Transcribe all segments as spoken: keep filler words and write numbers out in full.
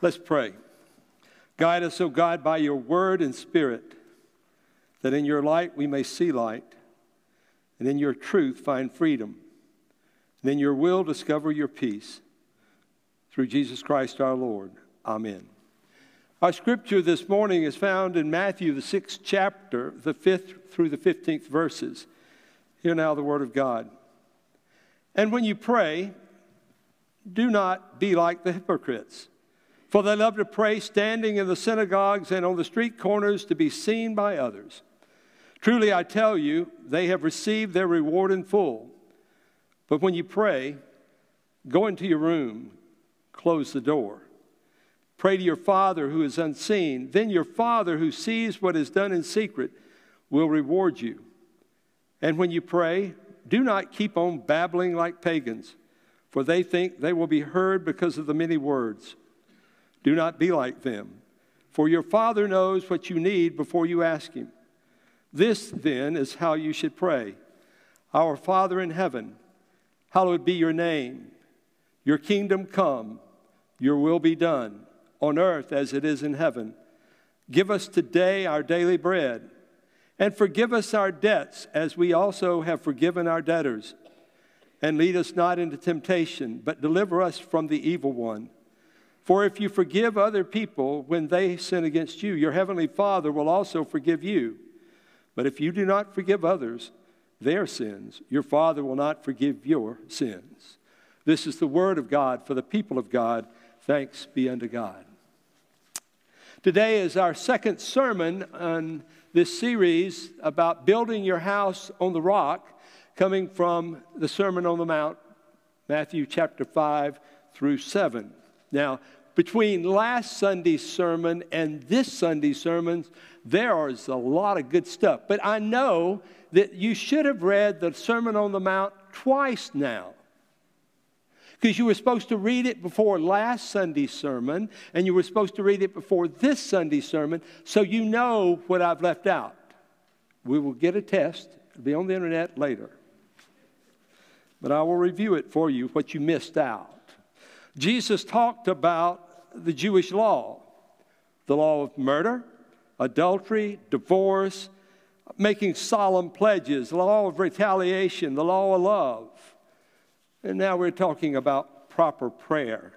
Let's pray. Guide us, O God, by your word and spirit, that in your light we may see light, and in your truth find freedom, and in your will discover your peace. Through Jesus Christ our Lord. Amen. Our scripture this morning is found in Matthew, the sixth chapter, the fifth through the fifteenth verses. Hear now the word of God. And when you pray, do not be like the hypocrites, for they love to pray standing in the synagogues and on the street corners to be seen by others. Truly I tell you, they have received their reward in full. But when you pray, go into your room, close the door. Pray to your Father who is unseen. Then your Father who sees what is done in secret will reward you. And when you pray, do not keep on babbling like pagans, for they think they will be heard because of the many words. Do not be like them, for your Father knows what you need before you ask him. This, then, is how you should pray. Our Father in heaven, hallowed be your name. Your kingdom come, your will be done, on earth as it is in heaven. Give us today our daily bread, and forgive us our debts as we also have forgiven our debtors. And lead us not into temptation, but deliver us from the evil one. For if you forgive other people when they sin against you, your heavenly Father will also forgive you. But if you do not forgive others their sins, your Father will not forgive your sins. This is the word of God for the people of God. Thanks be unto God. Today is our second sermon on this series about building your house on the rock, coming from the Sermon on the Mount, Matthew chapter five through seven. Now, between last Sunday's sermon and this Sunday's sermon, there is a lot of good stuff. But I know that you should have read the Sermon on the Mount twice now, because you were supposed to read it before last Sunday's sermon, and you were supposed to read it before this Sunday's sermon, so you know what I've left out. We will get a test. It'll be on the internet later. But I will review it for you, what you missed out. Jesus talked about the Jewish law, the law of murder, adultery, divorce, making solemn pledges, the law of retaliation, the law of love. And now we're talking about proper prayer.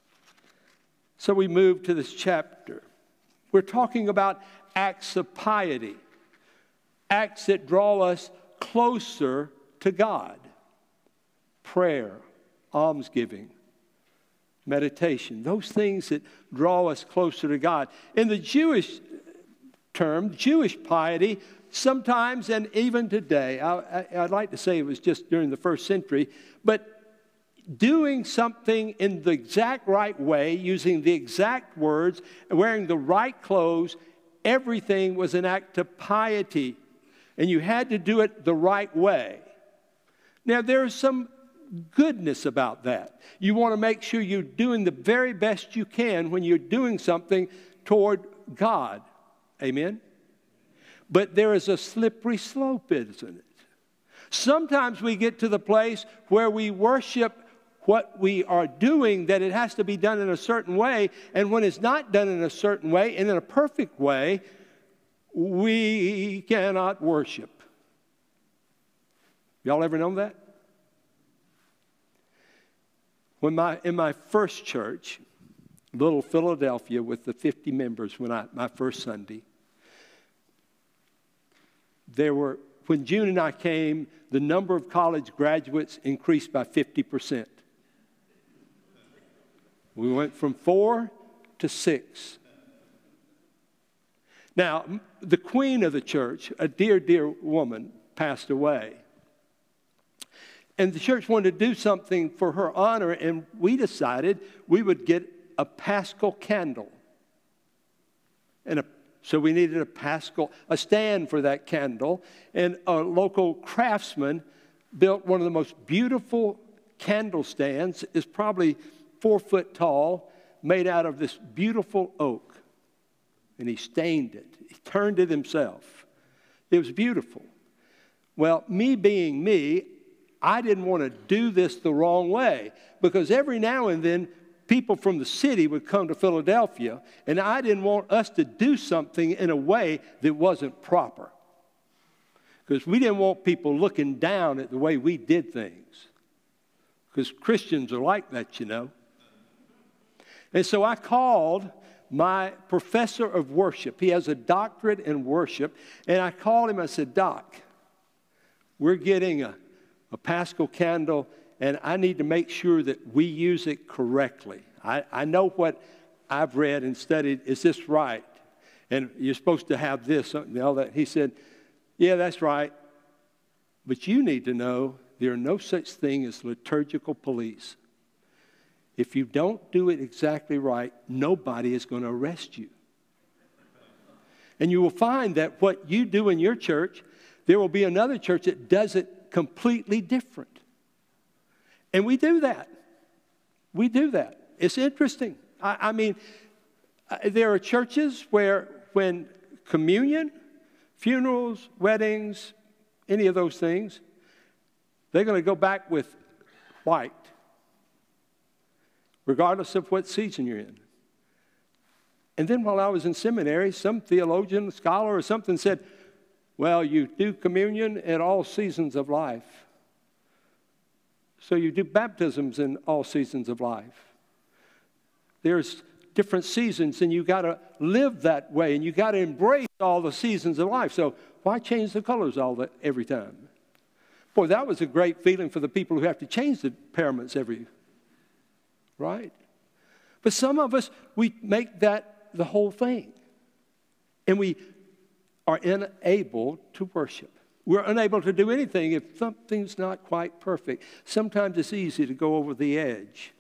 So we move to this chapter. We're talking about acts of piety, acts that draw us closer to God. Prayer, almsgiving, meditation, those things that draw us closer to God. In the Jewish term, Jewish piety, sometimes and even today, I, I, I'd like to say it was just during the first century, but doing something in the exact right way, using the exact words, wearing the right clothes, everything was an act of piety. And you had to do it the right way. Now, there's some goodness about that. You want to make sure you're doing the very best you can when you're doing something toward God. Amen? But there is a slippery slope, isn't it? Sometimes we get to the place where we worship what we are doing, that it has to be done in a certain way, and when it's not done in a certain way, and in a perfect way, we cannot worship. Y'all ever known that? When my, in my first church, little Philadelphia with the fifty members, when I, my first Sunday, there were, when June and I came, the number of college graduates increased by fifty percent. We went from four to six. Now, the queen of the church, a dear, dear woman, passed away. And the church wanted to do something for her honor, and we decided we would get a Paschal candle. And a, so we needed a Paschal, a stand for that candle. And a local craftsman built one of the most beautiful candle stands. It's probably four foot tall, made out of this beautiful oak. And he stained it. He turned it himself. It was beautiful. Well, me being me, I didn't want to do this the wrong way, because every now and then people from the city would come to Philadelphia, and I didn't want us to do something in a way that wasn't proper. Because we didn't want people looking down at the way we did things. Because Christians are like that, you know. And so I called my professor of worship. He has a doctorate in worship. And I called him, I said, Doc, we're getting a, a Paschal candle, and I need to make sure that we use it correctly. I, I know what I've read and studied. Is this right? And you're supposed to have this and all that. He said, yeah, that's right. But you need to know there are no such thing as liturgical police. If you don't do it exactly right, nobody is going to arrest you. And you will find that what you do in your church, there will be another church that does it completely different. And we do that. We do that. It's interesting. I, I mean, there are churches where when communion, funerals, weddings, any of those things, they're going to go back with white, regardless of what season you're in. And then while I was in seminary, some theologian, scholar, or something said, well, you do communion at all seasons of life. So you do baptisms in all seasons of life. There's different seasons, and you got to live that way, and you got to embrace all the seasons of life. So why change the colors all the, every time? Boy, that was a great feeling for the people who have to change the paraments every, right? But some of us, we make that the whole thing, and we are unable to worship. We're unable to do anything if something's not quite perfect. Sometimes it's easy to go over the edge.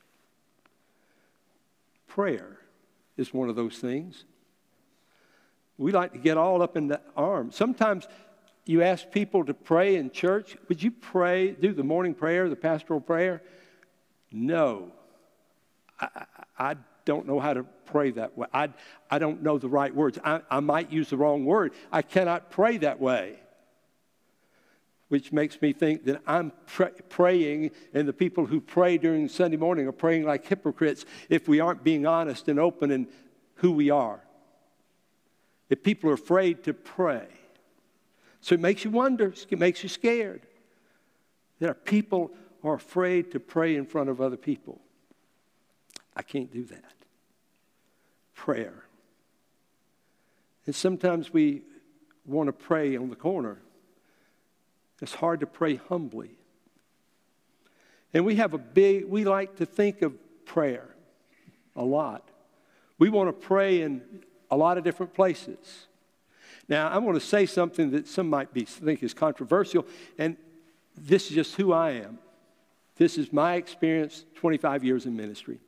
Prayer is one of those things. We like to get all up in the arms. Sometimes you ask people to pray in church. Would you pray, do the morning prayer, the pastoral prayer? No. I, I, I don't know how to pray that way. I, I don't know the right words. I, I might use the wrong word. I cannot pray that way. Which makes me think that I'm pr- praying, and the people who pray during Sunday morning are praying like hypocrites if we aren't being honest and open in who we are. If people are afraid to pray. So it makes you wonder, it makes you scared. There are people who are afraid to pray in front of other people. I can't do that. Prayer. And sometimes we want to pray on the corner. It's hard to pray humbly. And we have a big, we like to think of prayer a lot. We want to pray in a lot of different places. Now, I want to say something that some might be think is controversial, and this is just who I am. This is my experience, twenty-five years in ministry.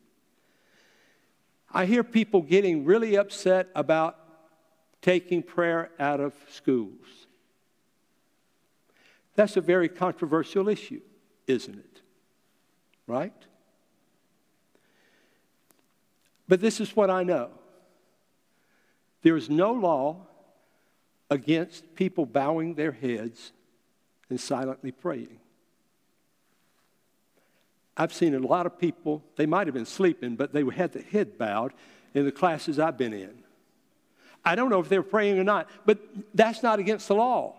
I hear people getting really upset about taking prayer out of schools. That's a very controversial issue, isn't it? Right? But this is what I know. There is no law against people bowing their heads and silently praying. I've seen a lot of people, they might have been sleeping, but they had their head bowed in the classes I've been in. I don't know if they were praying or not, but that's not against the law.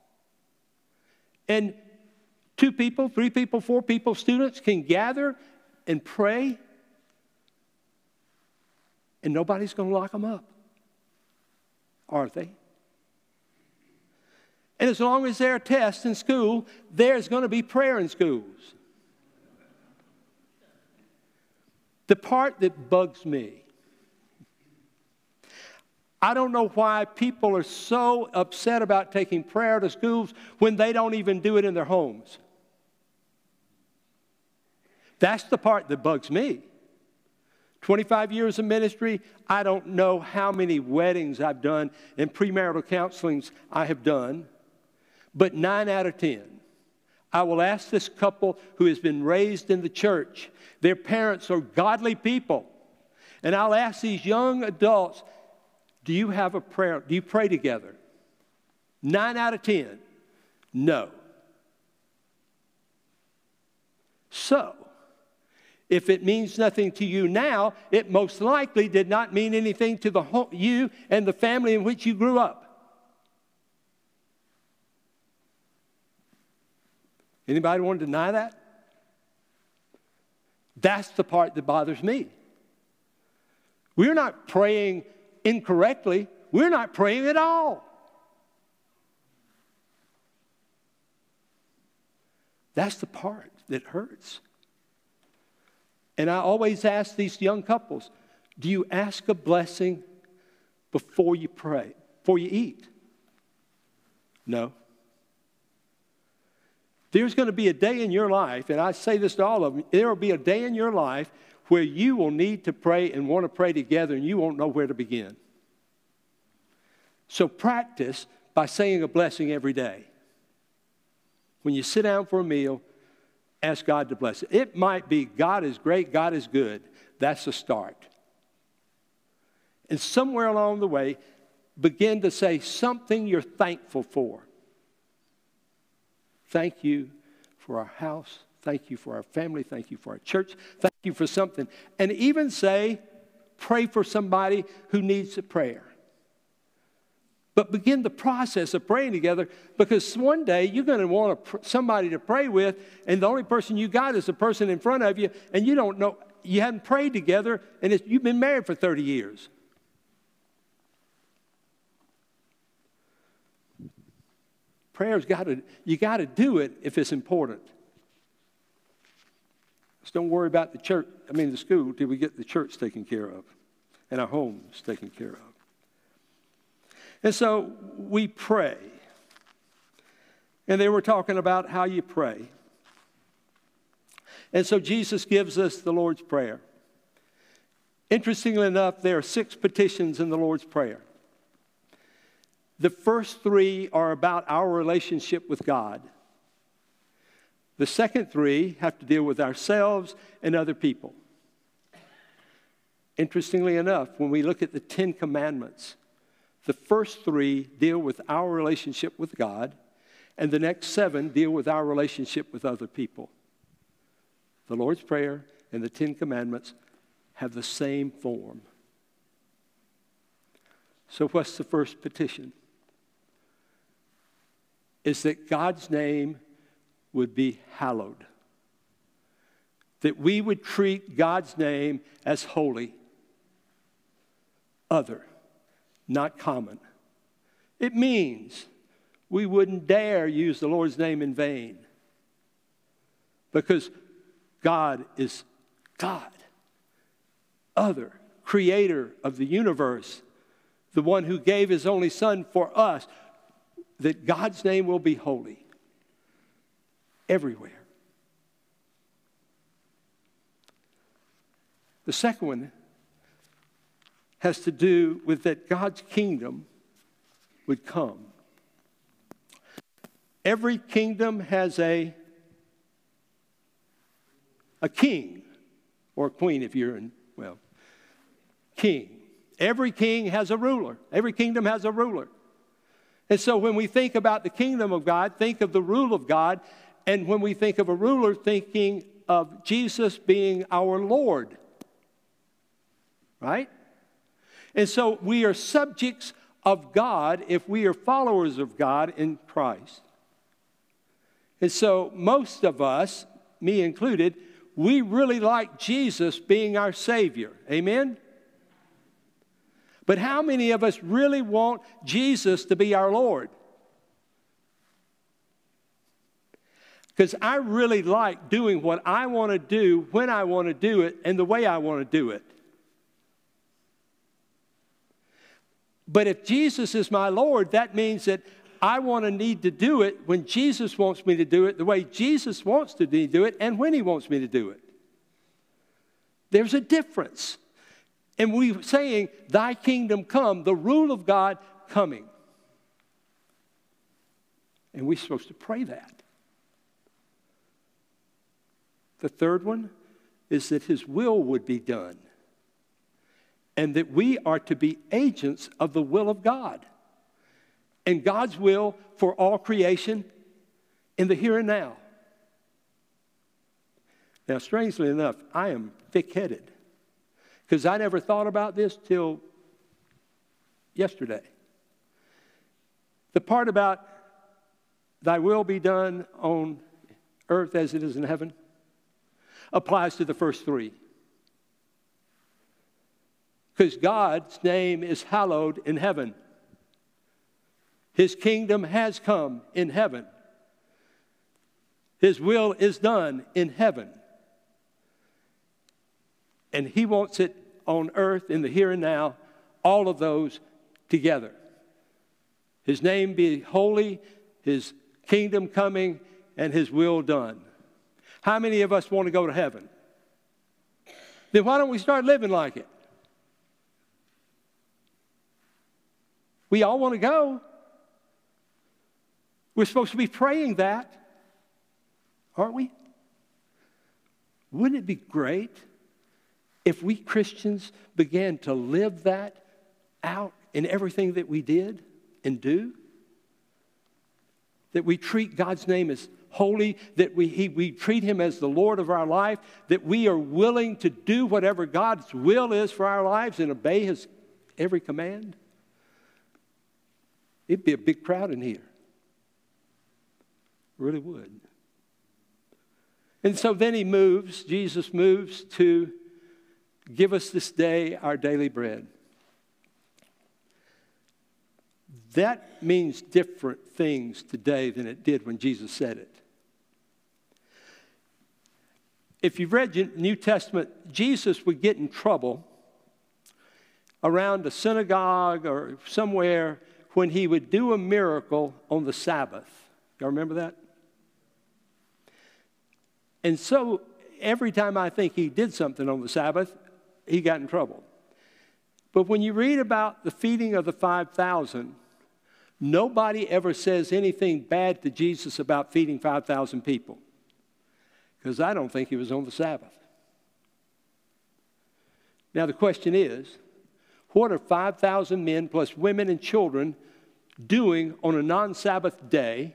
And two people, three people, four people, students can gather and pray, and nobody's going to lock them up, are they? And as long as there are tests in school, there's going to be prayer in schools. The part that bugs me, I don't know why people are so upset about taking prayer to schools when they don't even do it in their homes. That's the part that bugs me. twenty-five years of ministry, I don't know how many weddings I've done and premarital counselings I have done, but nine out of ten. I will ask this couple who has been raised in the church. Their parents are godly people. And I'll ask these young adults, do you have a prayer? Do you pray together? Nine out of ten, no. So, If it means nothing to you now, it most likely did not mean anything to the whole, you and the family in which you grew up. Anybody want to deny that? That's the part that bothers me. We're not praying incorrectly. We're not praying at all. That's the part that hurts. And I always ask these young couples, do you ask a blessing before you pray, before you eat? No. There's going to be a day in your life, and I say this to all of them, there will be a day in your life where you will need to pray and want to pray together, and you won't know where to begin. So practice by saying a blessing every day. When you sit down for a meal, ask God to bless it. It might be God is great, God is good. That's a start. And somewhere along the way, begin to say something you're thankful for. Thank you for our house. Thank you for our family. Thank you for our church. Thank you for something. And even say, pray for somebody who needs a prayer. But begin the process of praying together, because one day you're going to want a, somebody to pray with, and the only person you got is the person in front of you, and you don't know, you haven't prayed together, and it's, you've been married for thirty years. Prayer's got to, you got to do it if it's important. Just don't worry about the church, I mean the school, till we get the church taken care of and our homes taken care of. And so we pray. And they were talking about how you pray. And so Jesus gives us the Lord's Prayer. Interestingly enough, there are six petitions in the Lord's Prayer. The first three are about our relationship with God. The second three have to deal with ourselves and other people. Interestingly enough, when we look at the Ten Commandments, the first three deal with our relationship with God, and the next seven deal with our relationship with other people. The Lord's Prayer and the Ten Commandments have the same form. So what's the first petition? Is that God's name would be hallowed. That we would treat God's name as holy, other, not common. It means we wouldn't dare use the Lord's name in vain, because God is God, other, creator of the universe, the one who gave his only son for us, that God's name will be holy everywhere. The second one has to do with that God's kingdom would come. Every kingdom has a, a king, or a queen if you're in, well, king. Every king has a ruler. Every kingdom has a ruler. And so when we think about the kingdom of God, think of the rule of God. And when we think of a ruler, thinking of Jesus being our Lord. Right? And so we are subjects of God if we are followers of God in Christ. And so most of us, me included, we really like Jesus being our Savior. Amen? But how many of us really want Jesus to be our Lord? Because I really like doing what I want to do, when I want to do it, and the way I want to do it. But if Jesus is my Lord, that means that I want to need to do it when Jesus wants me to do it, the way Jesus wants to do it, and when he wants me to do it. There's a difference. And we're saying, thy kingdom come, the rule of God coming. And we're supposed to pray that. The third one is that his will would be done. And that we are to be agents of the will of God. And God's will for all creation in the here and now. Now, strangely enough, I am thick-headed because I never thought about this till yesterday. The part about thy will be done on earth as it is in heaven applies to the first three. Because God's name is hallowed in heaven. His kingdom has come in heaven. His will is done in heaven. And he wants it on earth in the here and now, all of those together. His name be holy, his kingdom coming, and his will done. How many of us want to go to heaven? Then why don't we start living like it? We all want to go. We're supposed to be praying that, aren't we? Wouldn't it be great if we Christians began to live that out in everything that we did and do? That we treat God's name as holy, that we, he, we treat him as the Lord of our life, that we are willing to do whatever God's will is for our lives and obey his every command. It'd be a big crowd in here. It really would. And so then he moves, Jesus moves to give us this day our daily bread. That means different things today than it did when Jesus said it. If you've read the New Testament, Jesus would get in trouble around a synagogue or somewhere when he would do a miracle on the Sabbath. Y'all remember that? And so every time I think he did something on the Sabbath, he got in trouble. But when you read about the feeding of the five thousand, nobody ever says anything bad to Jesus about feeding five thousand people. Because I don't think he was on the Sabbath. Now the question is, what are five thousand men plus women and children doing on a non-Sabbath day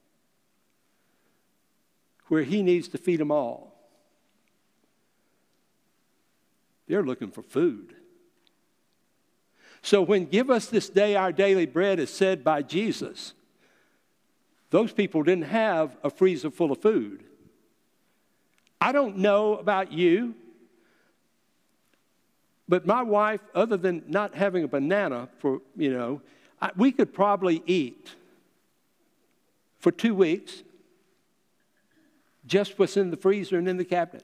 where he needs to feed them all? They're looking for food. So when give us this day our daily bread is said by Jesus, those people didn't have a freezer full of food. I don't know about you, but my wife, other than not having a banana for, you know, I, we could probably eat for two weeks just what's in the freezer and in the cabinets.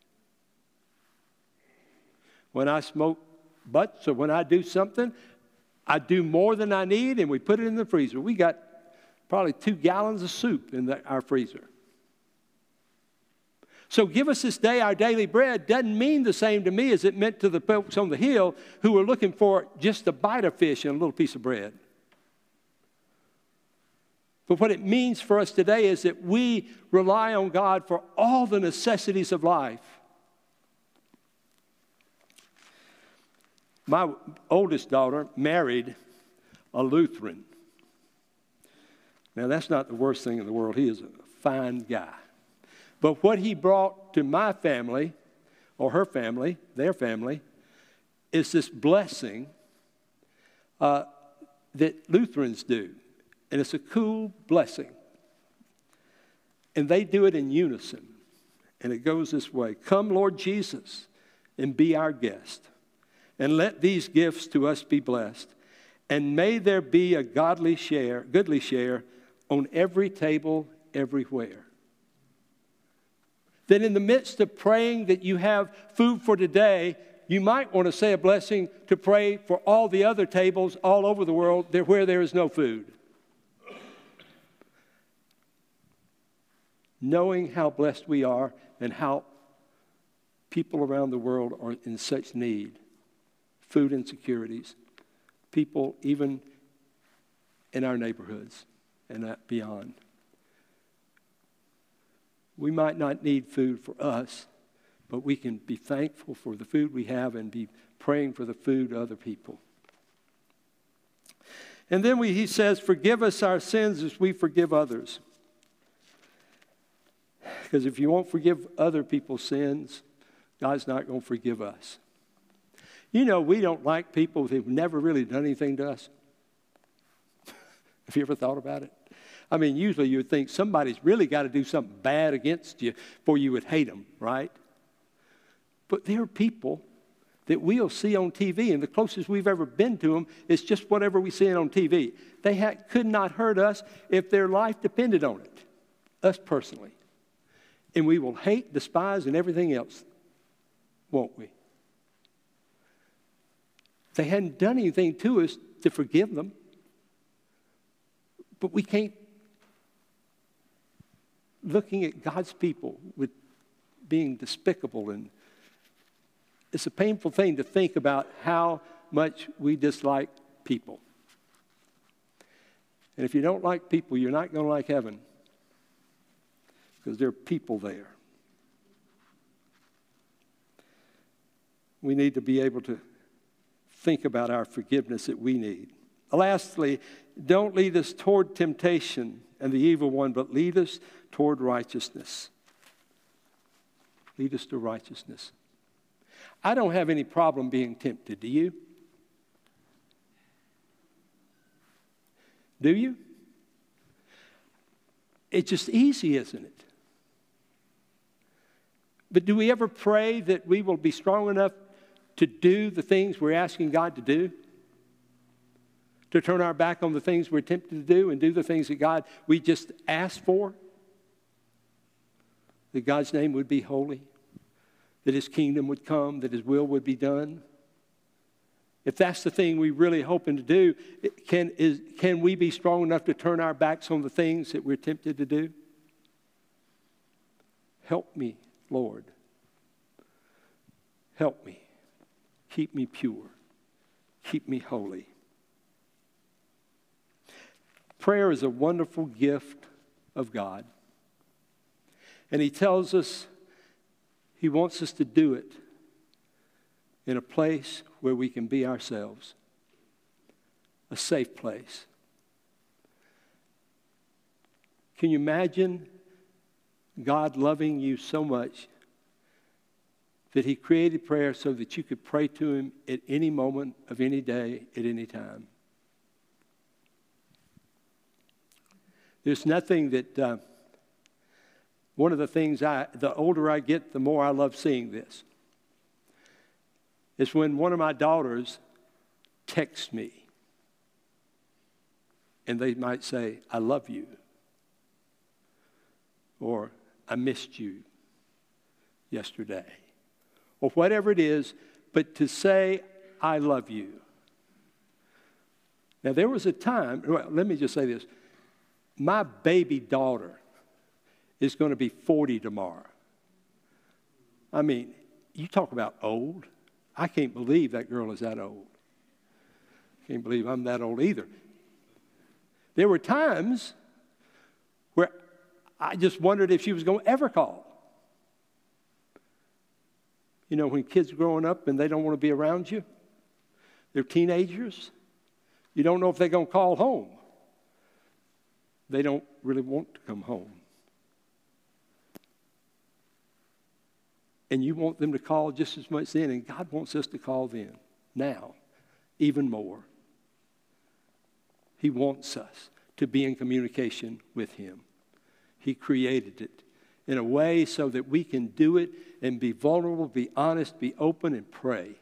When I smoke butts or when I do something, I do more than I need and we put it in the freezer. We got probably two gallons of soup in the, our freezer. So give us this day our daily bread doesn't mean the same to me as it meant to the folks on the hill who were looking for just a bite of fish and a little piece of bread. But what it means for us today is that we rely on God for all the necessities of life. My oldest daughter married a Lutheran. Now, that's not the worst thing in the world. He is a fine guy. But what he brought to my family, or her family, their family, is this blessing uh, that Lutherans do. And it's a cool blessing. And they do it in unison. And it goes this way. Come, Lord Jesus, and be our guest. And let these gifts to us be blessed. And may there be a godly share, goodly share on every table, everywhere. That in the midst of praying that you have food for today, you might want to say a blessing to pray for all the other tables all over the world where there is no food. Knowing how blessed we are and how people around the world are in such need. Food insecurities. People even in our neighborhoods and beyond. We might not need food for us, but we can be thankful for the food we have and be praying for the food of other people. And then we, he says, forgive us our sins as we forgive others. Because if you won't forgive other people's sins, God's not going to forgive us. You know, we don't like people who've never really done anything to us. Have you ever thought about it? I mean, usually you would think somebody's really got to do something bad against you before you would hate them, right? But there are people that we'll see on T V, and the closest we've ever been to them is just whatever we see on T V. They ha- could not hurt us if their life depended on it, us personally. And we will hate, despise, and everything else, won't we? They hadn't done anything to us to forgive them. But we can't, looking at God's people with being despicable, and it's a painful thing to think about how much we dislike people. And if you don't like people, you're not going to like heaven, because there are people there. We need to be able to think about our forgiveness that we need. Lastly, don't lead us toward temptation and the evil one, but lead us toward righteousness. Lead us to righteousness. I don't have any problem being tempted, do you? Do you? It's just easy, isn't it? But do we ever pray that we will be strong enough to do the things we're asking God to do? To turn our back on the things we're tempted to do and do the things that God, we just asked for? That God's name would be holy, that His kingdom would come, that His will would be done. If that's the thing we're really hoping to do, can, is, can we be strong enough to turn our backs on the things that we're tempted to do? Help me, Lord. Help me. Keep me pure. Keep me holy. Prayer is a wonderful gift of God. And He tells us He wants us to do it in a place where we can be ourselves. A safe place. Can you imagine God loving you so much that He created prayer so that you could pray to Him at any moment of any day, at any time? There's nothing that, uh, one of the things, I, the older I get, the more I love seeing this. It's when one of my daughters texts me and they might say, I love you, or I missed you yesterday, or whatever it is, but to say, I love you. Now, there was a time, well, let me just say this. My baby daughter is going to be forty tomorrow. I mean, you talk about old. I can't believe that girl is that old. Can't believe I'm that old either. There were times where I just wondered if she was going to ever call. You know, when kids are growing up and they don't want to be around you, they're teenagers, you don't know if they're going to call home. They don't really want to come home. And you want them to call just as much then, and God wants us to call then, now, even more. He wants us to be in communication with Him. He created it in a way so that we can do it and be vulnerable, be honest, be open, and pray.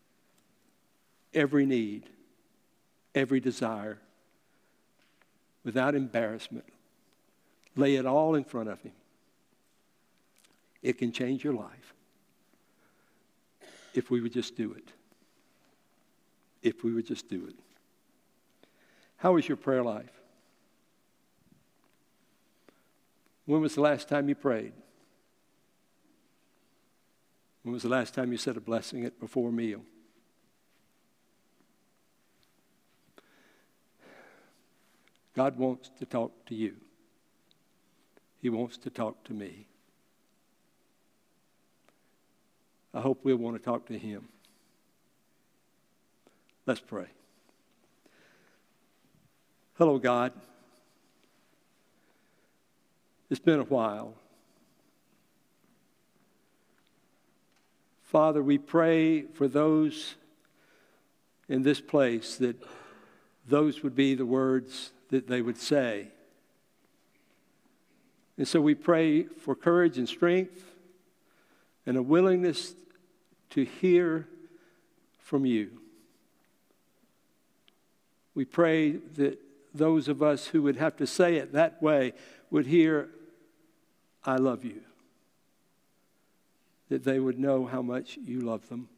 Every need, every desire, without embarrassment. Lay it all in front of Him. It can change your life if we would just do it. If we would just do it. How is your prayer life? When was the last time you prayed? When was the last time you said a blessing at before a meal? God wants to talk to you. He wants to talk to me. I hope we'll want to talk to Him. Let's pray. Hello, God. It's been a while. Father, we pray for those in this place that those would be the words that they would say. And so we pray for courage and strength and a willingness to hear from you. We pray that those of us who would have to say it that way would hear, I love you. That they would know how much you love them.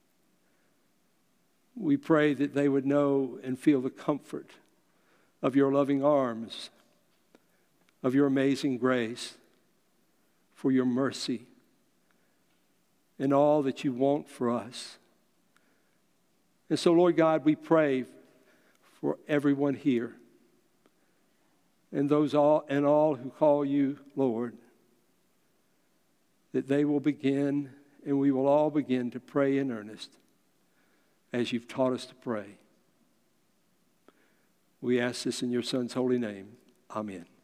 We pray that they would know and feel the comfort of your loving arms, of your amazing grace, for your mercy, and all that you want for us. And so, Lord God, we pray for everyone here and those all and all who call you Lord, that they will begin and we will all begin to pray in earnest as you've taught us to pray. We ask this in your Son's holy name. Amen.